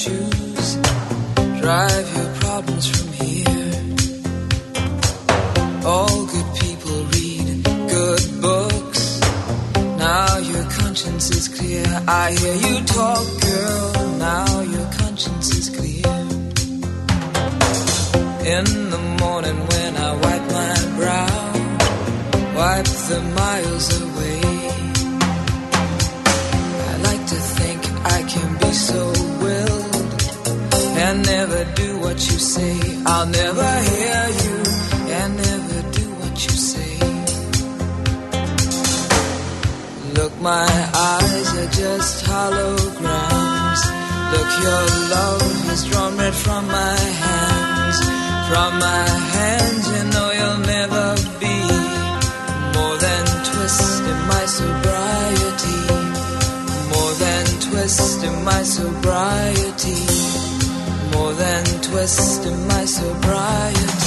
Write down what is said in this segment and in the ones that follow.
choose. Drive your problems from here. All good people read good books. Now your conscience is clear. I hear you talk, girl. Now your conscience is clear. In the morning when I wipe my brow, wipe the miles away. I like to think I can be so willed and never do what you say. I'll never hear you and never do what you say. Look, my eyes are just holograms. Look, your love has drawn red from my hands. From my hands, you know you'll never be more than twist in my sobriety. More than twist in my sobriety. More than twist in my sobriety.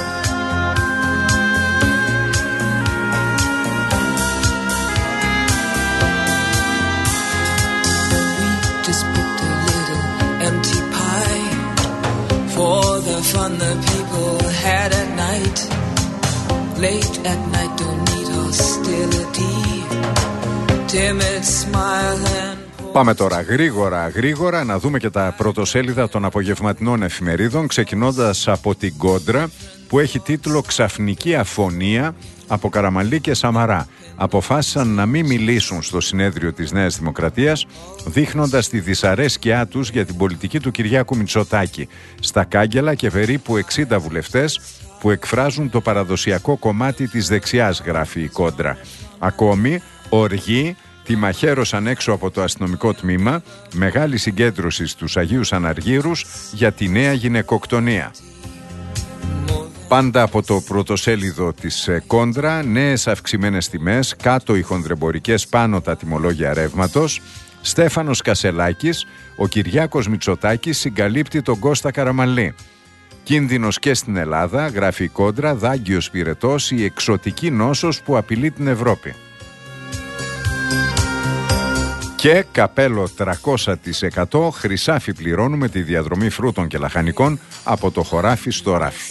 We just booked a little empty pie for the fun the people had at night. Late at night, don't need hostility. Timid smile and... Πάμε τώρα γρήγορα να δούμε και τα πρωτοσέλιδα των απογευματινών εφημερίδων, ξεκινώντας από την Κόντρα που έχει τίτλο «Ξαφνική αφωνία από Καραμανλή και Σαμαρά. Αποφάσισαν να μην μιλήσουν στο συνέδριο της Νέας Δημοκρατίας, δείχνοντας τη δυσαρέσκειά τους για την πολιτική του Κυριάκου Μητσοτάκη. Στα κάγκελα και περίπου 60 βουλευτές που εκφράζουν το παραδοσιακό κομμάτι της δεξιάς», γράφει η Κόντρα. Ακόμη, οργή τη μαχαίρωσαν έξω από το αστυνομικό τμήμα, μεγάλη συγκέντρωση στους Αγίους Αναργύρους για τη νέα γυναικοκτονία. Πάντα από το πρωτοσέλιδο της Κόντρα, νέες αυξημένες τιμές, κάτω οι χονδρεμπορικές, πάνω τα τιμολόγια ρεύματος. Στέφανος Κασελάκης, ο Κυριάκος Μητσοτάκης συγκαλύπτει τον Κώστα Καραμανλή. Κίνδυνος και στην Ελλάδα, γράφει η Κόντρα, δάγκιος πυρετός, η εξωτική νόσος που απειλεί την Ευρώπη. Και καπέλο 300%, Χρυσάφι πληρώνουμε τη διαδρομή φρούτων και λαχανικών από το χωράφι στο ράφι.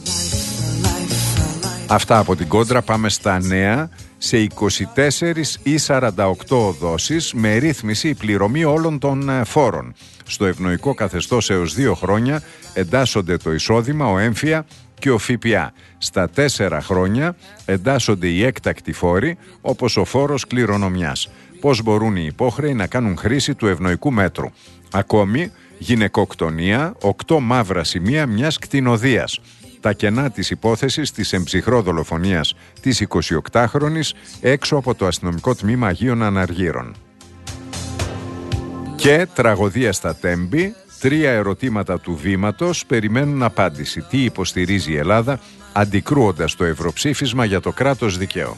Αυτά από την Κόντρα. Πάμε στα νέα. Σε 24 ή 48 δόσεις με ρύθμιση η πληρωμή όλων των φόρων. Στο ευνοϊκό καθεστώς έως 2 χρόνια εντάσσονται το εισόδημα, ο έμφυα και ο ΦΠΑ. Στα 4 χρόνια εντάσσονται οι έκτακτοι φόροι, όπως ο φόρος κληρονομιάς. Πώς μπορούν οι υπόχρεοι να κάνουν χρήση του ευνοϊκού μέτρου. Ακόμη, γυναικοκτονία, 8 μαύρα σημεία μιας κτηνοδείας. Τα κενά της υπόθεσης της εμψυχρό δολοφονίας της 28χρονης έξω από το αστυνομικό τμήμα Αγίων Αναργύρων. Και τραγωδία στα Τέμπη, 3 ερωτήματα του βήματος περιμένουν απάντηση. Τι υποστηρίζει η Ελλάδα αντικρούοντας το ευρωψήφισμα για το κράτος δικαίου.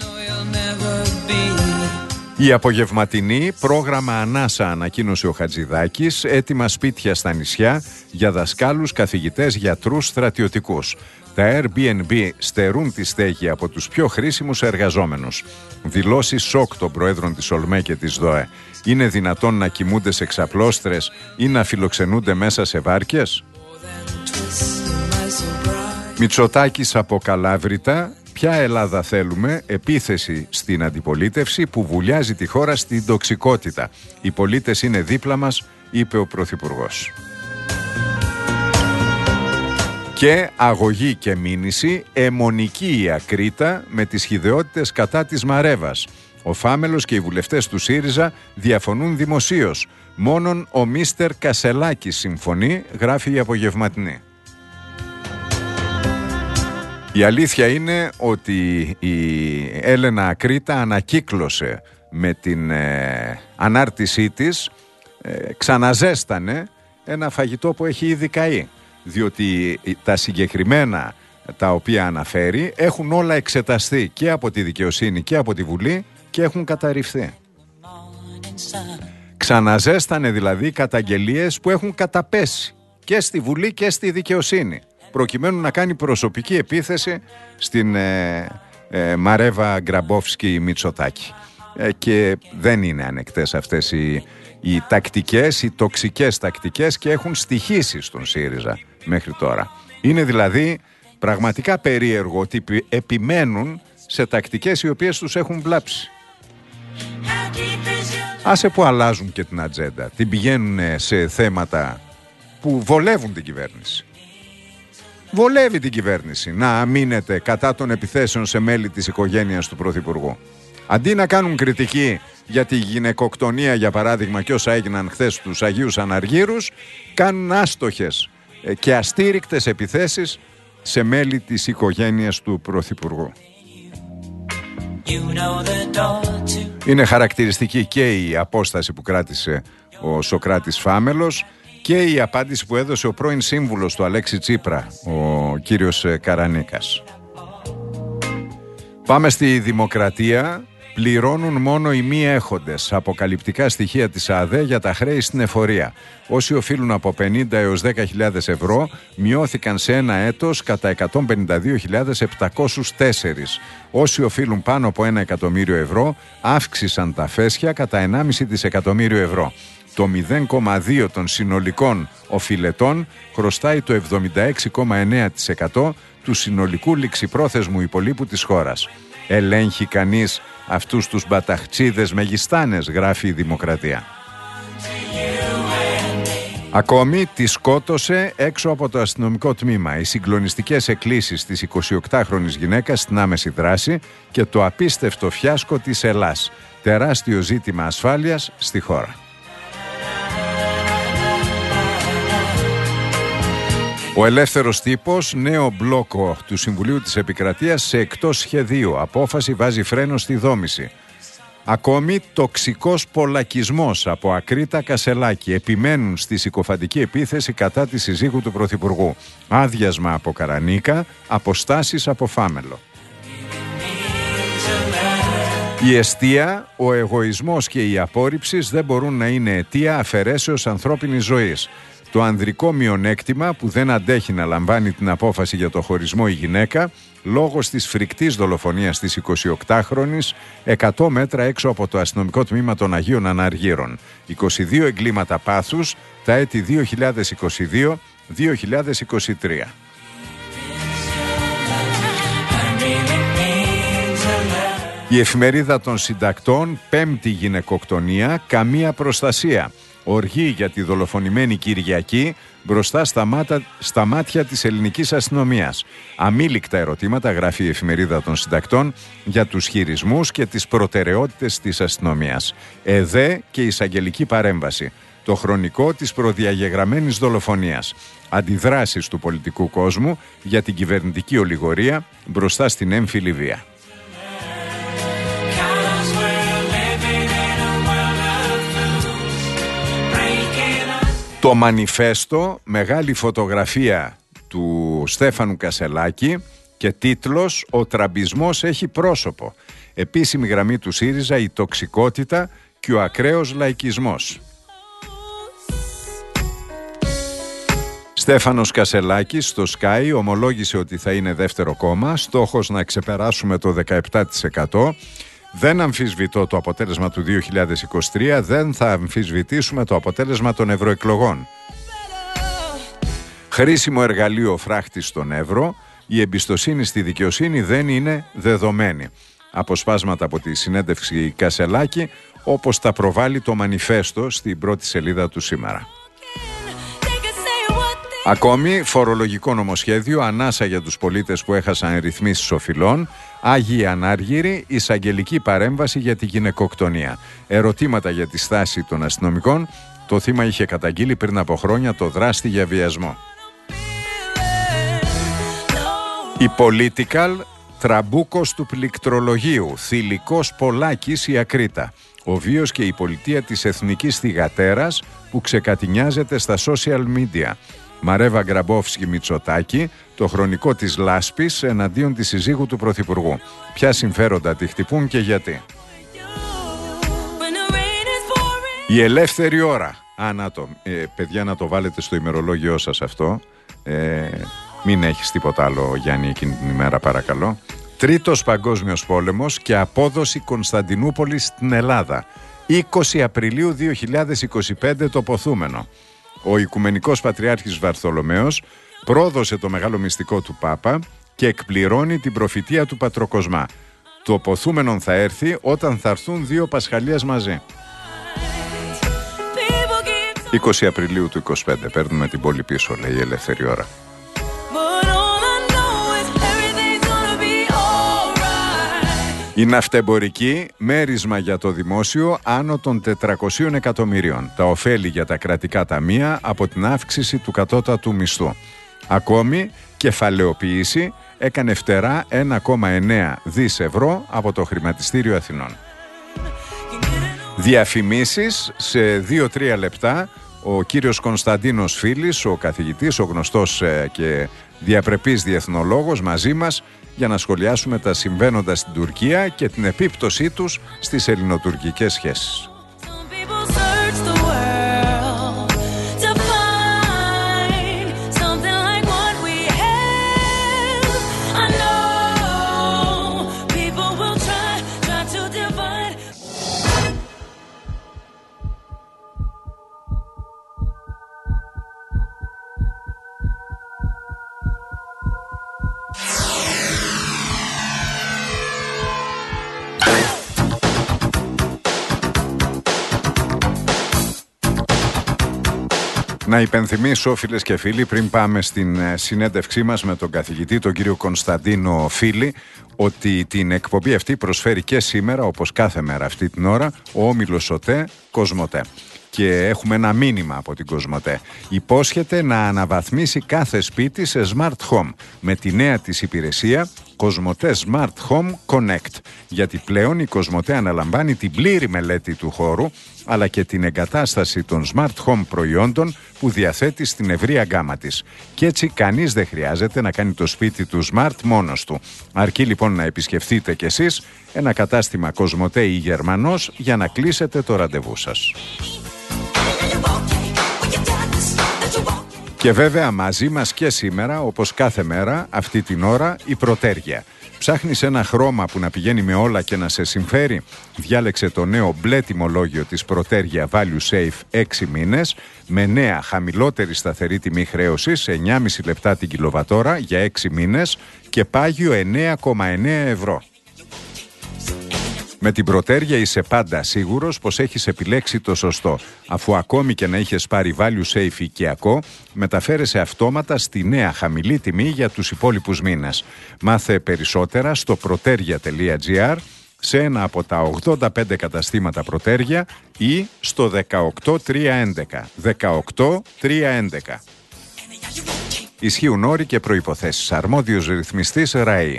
Η απογευματινή, πρόγραμμα ανάσα, ανακοίνωσε ο Χατζηδάκης, έτοιμα σπίτια στα νησιά για δασκάλους, καθηγητές, γιατρούς, στρατιωτικούς. Τα Airbnb στερούν τη στέγη από τους πιο χρήσιμους εργαζόμενους. Δηλώσεις σοκ των προέδρων της ΟΛΜΕ και της ΔΟΕ. Είναι δυνατόν να κοιμούνται σε ξαπλώστρες ή να φιλοξενούνται μέσα σε βάρκες? Μητσοτάκης από Καλάβρητα. Ποια Ελλάδα θέλουμε? Επίθεση στην αντιπολίτευση που βουλιάζει τη χώρα στην τοξικότητα. Οι πολίτες είναι δίπλα μας, είπε ο Πρωθυπουργός. Και αγωγή και μήνυση, αιμονική η Ακρίτα με τις χυδαιότητες κατά της Μαρέβας. Ο Φάμελος και οι βουλευτές του ΣΥΡΙΖΑ διαφωνούν δημοσίως. Μόνον ο Μίστερ Κασελάκης συμφωνεί, γράφει η απογευματινή. Η αλήθεια είναι ότι η Έλενα Ακρίτα ανακύκλωσε με την ανάρτησή της, ξαναζέστανε ένα φαγητό που έχει ήδη καεί. Διότι τα συγκεκριμένα τα οποία αναφέρει έχουν όλα εξεταστεί και από τη δικαιοσύνη και από τη Βουλή και έχουν καταρριφθεί. Ξαναζέστανε δηλαδή καταγγελίες που έχουν καταπέσει και στη Βουλή και στη δικαιοσύνη, προκειμένου να κάνει προσωπική επίθεση στην Μαρέβα Γκραμπόφσκι Μητσοτάκη. και δεν είναι ανεκτές αυτές οι τακτικές, οι τοξικές τακτικές, και έχουν στοιχήσει στον ΣΥΡΙΖΑ μέχρι τώρα. Είναι δηλαδή πραγματικά περίεργο ότι επιμένουν σε τακτικές οι οποίες τους έχουν βλάψει. Άσε που αλλάζουν και την ατζέντα, την πηγαίνουν σε θέματα που βολεύουν την κυβέρνηση. Βολεύει την κυβέρνηση να αμήνεται κατά των επιθέσεων σε μέλη της οικογένειας του Πρωθυπουργού. Αντί να κάνουν κριτική για τη γυναικοκτονία, για παράδειγμα, και όσα έγιναν χθες στους Αγίους Αναργύρους, κάνουν άστοχες και αστήρικτες επιθέσεις σε μέλη της οικογένειας του Πρωθυπουργού. Είναι χαρακτηριστική και η απόσταση που κράτησε ο Σωκράτης Φάμελος και η απάντηση που έδωσε ο πρώην σύμβουλος του Αλέξη Τσίπρα, ο κύριος Καρανίκας. Πάμε στη Δημοκρατία. Πληρώνουν μόνο οι μη έχοντες. Αποκαλυπτικά στοιχεία της ΑΔΕ για τα χρέη στην εφορία. Όσοι οφείλουν από 50 έως 10.000 ευρώ μειώθηκαν σε ένα έτος κατά 152.704. Όσοι οφείλουν πάνω από 1 εκατομμύριο ευρώ αύξησαν τα φέσια κατά 1,5 δισεκατομμύριο ευρώ. Το 0,2 των συνολικών οφειλετών χρωστάει το 76,9% του συνολικού ληξιπρόθεσμου υπολείπου της χώρας. Ελέγχει κανείς αυτούς τους μπαταχτσίδες μεγιστάνες, γράφει η Δημοκρατία. Ακόμη τη σκότωσε έξω από το αστυνομικό τμήμα. Οι συγκλονιστικές εκκλήσεις της 28χρονης γυναίκας στην άμεση δράση και το απίστευτο φιάσκο της Ελλάς. Τεράστιο ζήτημα ασφάλειας στη χώρα. Ο Ελεύθερος Τύπος, νέο μπλόκο του Συμβουλίου της Επικρατείας σε εκτός σχεδίου. Απόφαση βάζει φρένο στη δόμηση. Ακόμη τοξικός πολλακισμός από Ακρίτα Κασελάκη. Επιμένουν στη συκοφαντική επίθεση κατά τη συζύγου του Πρωθυπουργού. Άδειασμα από Καρανίκα, αποστάσεις από Φάμελο. Η εστία, ο εγωισμός και η απόρριψη δεν μπορούν να είναι αιτία αφαιρέσεως ανθρώπινης ζωής. Το ανδρικό μειονέκτημα που δεν αντέχει να λαμβάνει την απόφαση για το χωρισμό η γυναίκα λόγω της φρικτής δολοφονίας της 28χρονης 100 μέτρα έξω από το αστυνομικό τμήμα των Αγίων Αναργύρων. 22 εγκλήματα πάθους τα έτη 2022-2023. Η εφημερίδα των συντακτών, πέμπτη γυναικοκτονία, καμία προστασία. Οργή για τη δολοφονημένη Κυριακή μπροστά στα μάτια της ελληνικής αστυνομίας. Αμήλικτα ερωτήματα, γράφει η εφημερίδα των συντακτών, για τους χειρισμούς και τις προτεραιότητες της αστυνομίας. ΕΔΕ και εισαγγελική παρέμβαση. Το χρονικό της προδιαγεγραμμένης δολοφονίας. Αντιδράσεις του πολιτικού κόσμου για την κυβερνητική ολιγορία μπροστά στην έμφυλη βία. Το Μανιφέστο, μεγάλη φωτογραφία του Στέφανου Κασελάκη και τίτλος «Ο τραμπισμός έχει πρόσωπο». Επίσημη γραμμή του ΣΥΡΙΖΑ, η τοξικότητα και ο ακραίος λαϊκισμός. Στέφανος Κασελάκης στο Sky ομολόγησε ότι θα είναι δεύτερο κόμμα, στόχος να ξεπεράσουμε το 17%. Δεν αμφισβητώ το αποτέλεσμα του 2023, δεν θα αμφισβητήσουμε το αποτέλεσμα των ευρωεκλογών. Χρήσιμο εργαλείο φράχτης στον Εύρο, η εμπιστοσύνη στη δικαιοσύνη δεν είναι δεδομένη. Αποσπάσματα από τη συνέντευξη Κασελάκη, όπως τα προβάλλει το Μανιφέστο στην πρώτη σελίδα του σήμερα. Ακόμη, φορολογικό νομοσχέδιο, ανάσα για τους πολίτες που έχασαν ρυθμίσεις οφειλών, Άγιοι Ανάργυροι, εισαγγελική παρέμβαση για τη γυναικοκτονία. Ερωτήματα για τη στάση των αστυνομικών, το θύμα είχε καταγγείλει πριν από χρόνια το δράστη για βιασμό. Η Political, τραμπούκος του πληκτρολογίου, θηλυκός Πολάκης η Ακρίτα. Ο βίος και η πολιτεία της εθνικής θυγατέρας που ξεκατηνιάζεται στα social media. Μαρέβα Γκραμπόφσκι Μητσοτάκη, το χρονικό της λάσπης εναντίον της συζύγου του Πρωθυπουργού. Ποια συμφέροντα τη χτυπούν και γιατί. Η ελεύθερη ώρα. Παιδιά, να το βάλετε στο ημερολόγιό σας αυτό. Μην έχεις τίποτα άλλο, Γιάννη, εκείνη την ημέρα, παρακαλώ. Τρίτος Παγκόσμιος Πόλεμος και απόδοση Κωνσταντινούπολης στην Ελλάδα. 20 Απριλίου 2025 το ποθούμενο. Ο Οικουμενικός Πατριάρχης Βαρθολομαίος πρόδωσε το μεγάλο μυστικό του Πάπα και εκπληρώνει την προφητεία του Πατροκοσμά. Το ποθούμενο θα έρθει όταν θα έρθουν δύο Πασχαλίες μαζί. 20 Απριλίου του 25. Παίρνουμε την πόλη πίσω, λέει η Ελεύθερη Ώρα. Η ναυτεμπορική, μέρισμα για το δημόσιο άνω των 400 εκατομμυρίων. Τα ωφέλη για τα κρατικά ταμεία από την αύξηση του κατώτατου μισθού. Ακόμη, κεφαλαιοποίηση έκανε φτερά 1,9 δις ευρώ από το Χρηματιστήριο Αθηνών. Διαφημίσεις σε 2-3 λεπτά. Ο κύριος Κωνσταντίνος Φίλης, ο καθηγητής, ο γνωστός και διαπρεπής διεθνολόγος, μαζί μας για να σχολιάσουμε τα συμβαίνοντα στην Τουρκία και την επίπτωσή τους στις ελληνοτουρκικές σχέσεις. Να υπενθυμίσω, φίλες και φίλοι, πριν πάμε στην συνέντευξή μας με τον καθηγητή, τον κύριο Κωνσταντίνο Φίλη, ότι την εκπομπή αυτή προσφέρει και σήμερα, όπως κάθε μέρα αυτή την ώρα, ο όμιλος ΟΤΕ Κοσμοτέ. Και έχουμε ένα μήνυμα από την Κοσμοτέ. Υπόσχεται να αναβαθμίσει κάθε σπίτι σε Smart Home με τη νέα της υπηρεσία Κοσμοτέ Smart Home Connect. Γιατί πλέον η Κοσμοτέ αναλαμβάνει την πλήρη μελέτη του χώρου αλλά και την εγκατάσταση των Smart Home προϊόντων που διαθέτει στην ευρεία γκάμα της. Και έτσι κανείς δεν χρειάζεται να κάνει το σπίτι του Smart μόνος του. Αρκεί λοιπόν να επισκεφτείτε κι εσείς ένα κατάστημα Κοσμοτέ ή Γερμανός για να κλείσετε το ραντεβού σας. Και βέβαια μαζί μας και σήμερα, όπως κάθε μέρα, αυτή την ώρα, η Πρωτέργεια. Ψάχνεις ένα χρώμα που να πηγαίνει με όλα και να σε συμφέρει? Διάλεξε το νέο μπλε τιμολόγιο της Πρωτέργεια Value Safe 6 μήνες με νέα χαμηλότερη σταθερή τιμή χρέωσης 9,5 λεπτά την κιλοβατόρα για 6 μήνες και πάγιο 9,9 ευρώ. Με την Πρωτέργεια είσαι πάντα σίγουρος πως έχεις επιλέξει το σωστό, αφού ακόμη και να είχες πάρει Value Safe οικιακό, μεταφέρεσαι αυτόματα στη νέα χαμηλή τιμή για τους υπόλοιπους μήνες. Μάθε περισσότερα στο protergia.gr, σε ένα από τα 85 καταστήματα Πρωτέργεια ή στο 18311. 18311. Ισχύουν όροι και προϋποθέσεις. Αρμόδιος ρυθμιστής ΡΑΗ.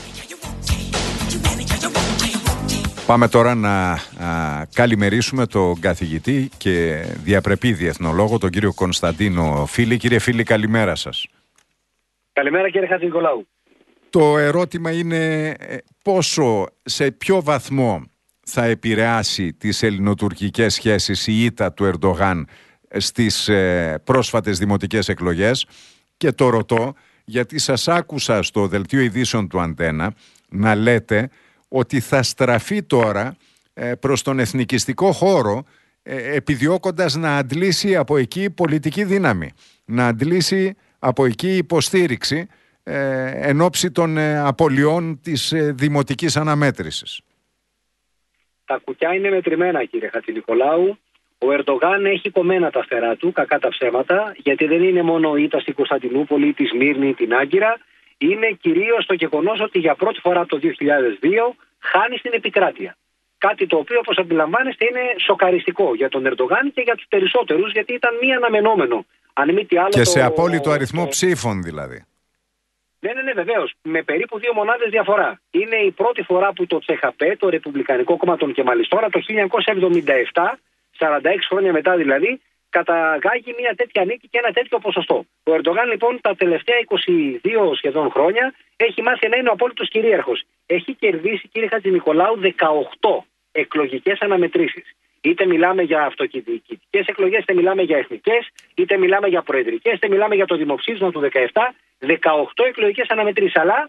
Πάμε τώρα να καλημερίσουμε τον καθηγητή και διαπρεπή διεθνολόγο, τον κύριο Κωνσταντίνο Φίλη. Κύριε Φίλη, καλημέρα σας. Καλημέρα κύριε Χατζηνικολάου. Το ερώτημα είναι σε ποιο βαθμό θα επηρεάσει τις ελληνοτουρκικές σχέσεις η ήττα του Ερντογάν στις πρόσφατες δημοτικές εκλογές, και το ρωτώ γιατί σας άκουσα στο δελτίο ειδήσεων του Αντένα να λέτε ότι θα στραφεί τώρα προς τον εθνικιστικό χώρο, επιδιώκοντας να αντλήσει από εκεί πολιτική δύναμη, να αντλήσει από εκεί υποστήριξη εν ώψη των απολειών της δημοτικής αναμέτρησης. Τα κουκιά είναι μετρημένα κύριε Χατζηνικολάου. Ο Ερντογάν έχει κομμένα τα φτερά του, κακά τα ψέματα, γιατί δεν είναι μόνο η ήττα στην Κωνσταντινούπολη, τη Σμύρνη, την Άγκυρα. Είναι κυρίως το γεγονός ότι για πρώτη φορά το 2002 χάνει στην επικράτεια. Κάτι το οποίο, όπως αντιλαμβάνεστε, είναι σοκαριστικό για τον Ερντογάν και για τους περισσότερους, γιατί ήταν μη αναμενόμενο. Αν μη τι άλλο, και σε απόλυτο αριθμό ψήφων δηλαδή. Ναι, βεβαίως. Με περίπου 2 μονάδες διαφορά. Είναι η πρώτη φορά που το ΤΣΕΧΑΠΕ, το Ρεπουμπλικανικό Κόμμα των Κεμαλιστών, το 1977, 46 χρόνια μετά δηλαδή, καταγάγει μια τέτοια νίκη και ένα τέτοιο ποσοστό. Ο Ερντογάν λοιπόν τα τελευταία 22 σχεδόν χρόνια έχει μάθει να είναι ο απόλυτος κυρίαρχος. Έχει κερδίσει, κύριε Χατζηνικολάου, 18 εκλογικές αναμετρήσεις. Είτε μιλάμε για αυτοδιοικητικές εκλογές, είτε μιλάμε για εθνικές, είτε μιλάμε για προεδρικές, είτε μιλάμε για το δημοψήφισμα του 17. 18 εκλογικές αναμετρήσεις. Αλλά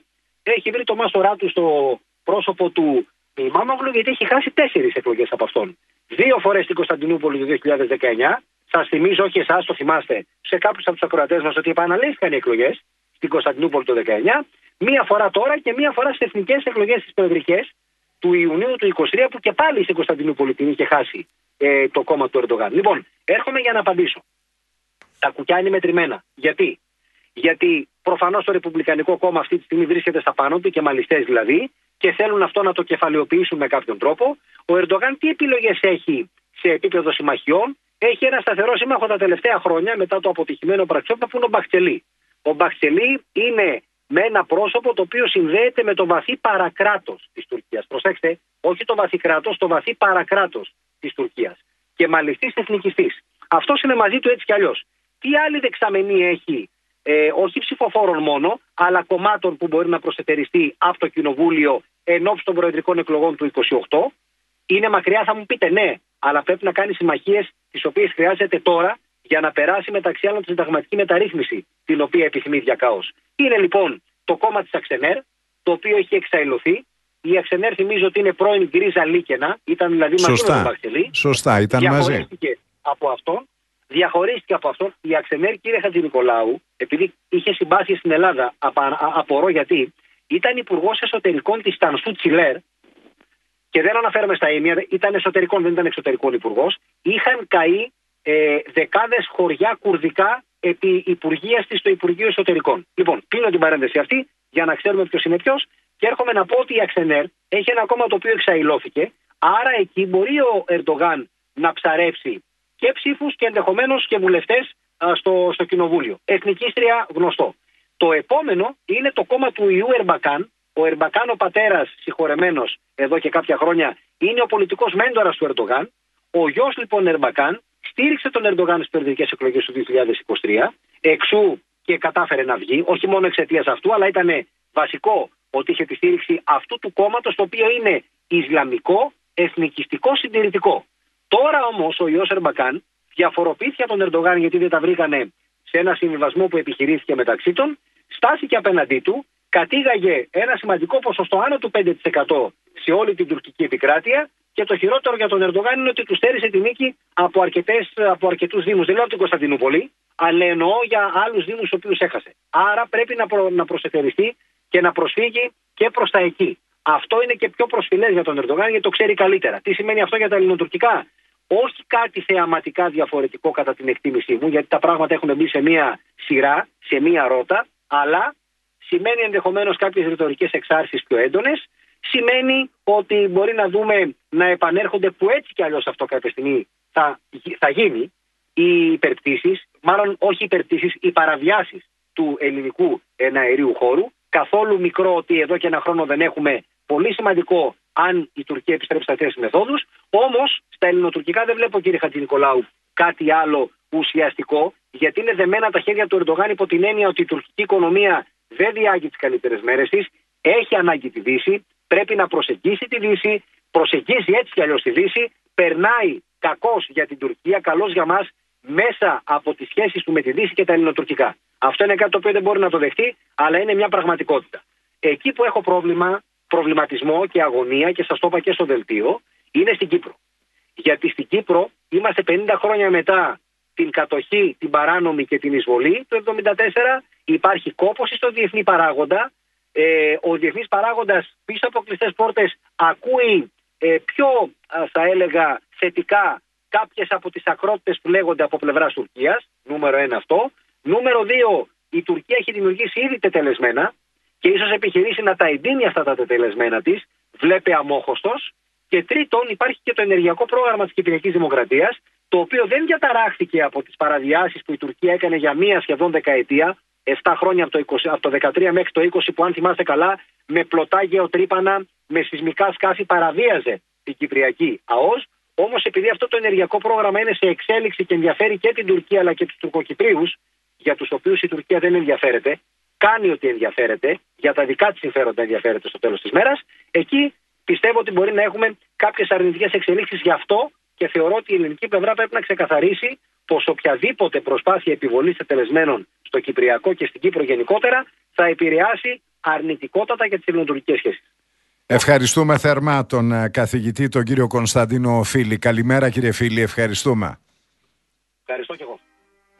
έχει βρει το μάστορά του στο πρόσωπο του Μάμογλου, γιατί έχει χάσει 4 εκλογές από αυτόν. 2 φορές στην Κωνσταντινούπολη το 2019. Σας θυμίζω, όχι εσάς, το θυμάστε, σε κάποιους από τους ακροατές μας, ότι επαναλήφθηκαν οι εκλογές στην Κωνσταντινούπολη το 19. Μία φορά τώρα και μία φορά στις εθνικές εκλογές τις προεδρικές του Ιουνίου του 2023, που και πάλι στην Κωνσταντινούπολη την είχε χάσει το κόμμα του Ερντογάν. Λοιπόν, έρχομαι για να απαντήσω. Τα κουκιά είναι μετρημένα. Γιατί προφανώς το Ρεπουμπλικανικό κόμμα αυτή τη στιγμή βρίσκεται στα πάνω του, και μαλιστές δηλαδή, και θέλουν αυτό να το κεφαλαιοποιήσουν με κάποιον τρόπο. Ο Ερντογάν τι επιλογές έχει σε επίπεδο συμμαχιών? Έχει ένα σταθερό σύμμαχο τα τελευταία χρόνια μετά το αποτυχημένο πραξιόπημα, που είναι ο Μπαχτσελή. Ο Μπαχτσελή είναι με ένα πρόσωπο το οποίο συνδέεται με το βαθύ παρακράτος της Τουρκίας. Προσέξτε, όχι το βαθύ κράτος, το βαθύ παρακράτος της Τουρκίας. Και μαλιστής εθνικιστής. Αυτός είναι μαζί του έτσι κι αλλιώς. Τι άλλη δεξαμενή έχει, όχι ψηφοφόρων μόνο, αλλά κομμάτων που μπορεί να προσετεριστεί από το κοινοβούλιο ενόψει των προεδρικών εκλογών του 28. Είναι μακριά, θα μου πείτε, ναι, αλλά πρέπει να κάνει συμμαχίες τις οποίες χρειάζεται τώρα για να περάσει μεταξύ άλλων τη συνταγματική μεταρρύθμιση, την οποία επιθυμεί διακάως. Είναι λοιπόν το κόμμα της Αξενέρ, το οποίο έχει εξαϊλωθεί. Η Αξενέρ, θυμίζω ότι είναι πρώην γκρίζα Λίκαινα, ήταν δηλαδή μαζί με τον Μπαχτσελή. Σωστά, ήταν μαζί. Διαχωρίστηκε από αυτόν. Η Αξενέρ, κύριε Χατζηνικολάου, επειδή είχε συμπάθειες στην Ελλάδα, απορώ γιατί, ήταν υπουργός εσωτερικών της Τανσού Τσιλέρ, και δεν αναφέρομαι στα ήμια, ήταν εσωτερικών, δεν ήταν εξωτερικών υπουργός. Είχαν καεί δεκάδες χωριά κουρδικά επί υπουργείας της στο Υπουργείο Εσωτερικών. Λοιπόν, κλείνω την παρένθεση αυτή για να ξέρουμε ποιος είναι ποιος, και έρχομαι να πω ότι η Αξενέρ έχει ένα κόμμα το οποίο εξαϊλώθηκε, άρα εκεί μπορεί ο Ερντογάν να ψαρέψει και ψήφους και ενδεχομένως και βουλευτές στο κοινοβούλιο. Εθνικίστρια, γνωστό. Το επόμενο είναι το κόμμα του ιού Ερμπακάν. Ο Ερμπακάν, ο πατέρας, συγχωρεμένος εδώ και κάποια χρόνια, είναι ο πολιτικός μέντορας του Ερντογάν. Ο γιος λοιπόν Ερμπακάν στήριξε τον Ερντογάν στις προεδρικές εκλογές του 2023, εξού και κατάφερε να βγει, όχι μόνο εξαιτίας αυτού, αλλά ήταν βασικό ότι είχε τη στήριξη αυτού του κόμματος, το οποίο είναι ισλαμικό, εθνικιστικό, συντηρητικό. Τώρα όμως ο ιός Ερμπακάν διαφοροποιήθηκε από τον Ερντογάν, γιατί δεν τα βρήκανε σε ένα συμβιβασμό που επιχειρήθηκε μεταξύ των, στάθηκε απέναντί του, κατήγαγε ένα σημαντικό ποσοστό άνω του 5% σε όλη την τουρκική επικράτεια, και το χειρότερο για τον Ερντογάν είναι ότι του στέρισε τη νίκη από αρκετούς δήμους. Δεν λέω από την Κωνσταντινούπολη, αλλά εννοώ για άλλους δήμους τους οποίους έχασε. Άρα πρέπει να προσετεριστεί και να προσφύγει και προς τα εκεί. Αυτό είναι και πιο προσφυλές για τον Ερντογάν, γιατί το ξέρει καλύτερα. Τι σημαίνει αυτό για τα ελληνοτουρκικά? Όχι κάτι θεαματικά διαφορετικό κατά την εκτίμησή μου, γιατί τα πράγματα έχουν μπει σε μία σειρά, σε μία ρότα, αλλά σημαίνει ενδεχομένως κάποιες ρητορικές εξάρσεις πιο έντονες. Σημαίνει ότι μπορεί να δούμε να επανέρχονται, που έτσι κι αλλιώς αυτό κάποια στιγμή θα γίνει, οι υπερπτήσεις, μάλλον όχι υπερπτήσεις, οι παραβιάσεις του ελληνικού εναερίου χώρου. Καθόλου μικρό ότι εδώ και ένα χρόνο δεν έχουμε, πολύ σημαντικό αν η Τουρκία επιστρέψει στα θέσεις μεθόδους. Όμως στα ελληνοτουρκικά δεν βλέπω, κύριε Χατζηνικολάου, κάτι άλλο ουσιαστικό, γιατί είναι δεμένα τα χέρια του Ερντογάν υπό την έννοια ότι η τουρκική οικονομία δεν διάγει τις καλύτερες μέρες της, έχει ανάγκη τη Δύση, πρέπει να προσεγγίσει τη Δύση, προσεγγίζει έτσι κι αλλιώς τη Δύση, περνάει κακός για την Τουρκία, καλός για μας, μέσα από τις σχέσεις του με τη Δύση και τα ελληνοτουρκικά. Αυτό είναι κάτι το οποίο δεν μπορεί να το δεχτεί, αλλά είναι μια πραγματικότητα. Εκεί που έχω προβληματισμό και αγωνία, και σας το είπα και στο δελτίο, είναι στην Κύπρο. Γιατί στην Κύπρο είμαστε 50 χρόνια μετά την κατοχή, την παράνομη και την εισβολή του 1974, υπάρχει κόπωση στο διεθνή παράγοντα. Ο διεθνής παράγοντας πίσω από κλειστές πόρτες ακούει πιο, θα έλεγα, θετικά κάποιες από τις ακρότητες που λέγονται από πλευράς Τουρκίας. Νούμερο 1 αυτό. Νούμερο 2, η Τουρκία έχει δημιουργήσει ήδη τετελεσμένα και ίσως επιχειρήσει να τα εντείνει αυτά τα τετελεσμένα της. Βλέπει αμόχωστος. Και τρίτον, υπάρχει και το ενεργειακό πρόγραμμα της Κυπριακής Δημοκρατίας, το οποίο δεν διαταράχθηκε από τις παραβιάσεις που η Τουρκία έκανε για μία σχεδόν δεκαετία, 7 χρόνια από το 2013 μέχρι το 20, που αν θυμάστε καλά, με πλωτά γεωτρύπανα, με σεισμικά σκάφη παραβίαζε την Κυπριακή ΑΟΣ. Όμως επειδή αυτό το ενεργειακό πρόγραμμα είναι σε εξέλιξη και ενδιαφέρει και την Τουρκία αλλά και τους Τουρκοκυπρίους, για τους οποίους η Τουρκία δεν ενδιαφέρεται, κάνει ότι ενδιαφέρεται, για τα δικά της συμφέροντα ενδιαφέρεται στο τέλος της μέρας, εκεί πιστεύω ότι μπορεί να έχουμε κάποιες αρνητικές εξελίξεις γι' αυτό, και θεωρώ ότι η ελληνική πλευρά πρέπει να ξεκαθαρίσει πως οποιαδήποτε προσπάθεια επιβολής τετελεσμένων στο Κυπριακό και στην Κύπρο γενικότερα θα επηρεάσει αρνητικότατα για τις ελληνοτουρκικές σχέσεις. Ευχαριστούμε θερμά τον καθηγητή, τον κύριο Κωνσταντίνο Φίλη. Καλημέρα κύριε Φίλη, ευχαριστούμε. Ευχαριστώ και εγώ.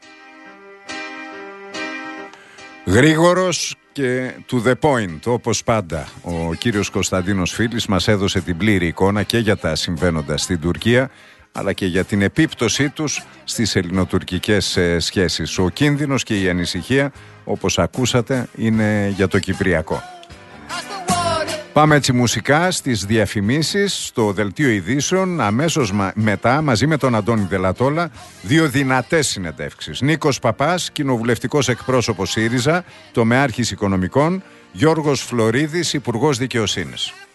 Γρήγορος και to the point, όπως πάντα. Ο κύριος Κωνσταντίνος Φίλης μας έδωσε την πλήρη εικόνα και για τα συμβαίνοντα στην Τουρκία, αλλά και για την επίπτωσή τους στις ελληνοτουρκικές σχέσεις. Ο κίνδυνος και η ανησυχία, όπως ακούσατε, είναι για το Κυπριακό. Πάμε έτσι μουσικά στις διαφημίσεις, στο δελτίο ειδήσεων. Αμέσως μετά, μαζί με τον Αντώνη Δελατόλα, δύο δυνατές συνεντεύξεις. Νίκος Παπάς, κοινοβουλευτικός εκπρόσωπος ΣΥΡΙΖΑ, τομεάρχης οικονομικών. Γιώργος Φλωρίδης, υπουργός δικαιοσύνης.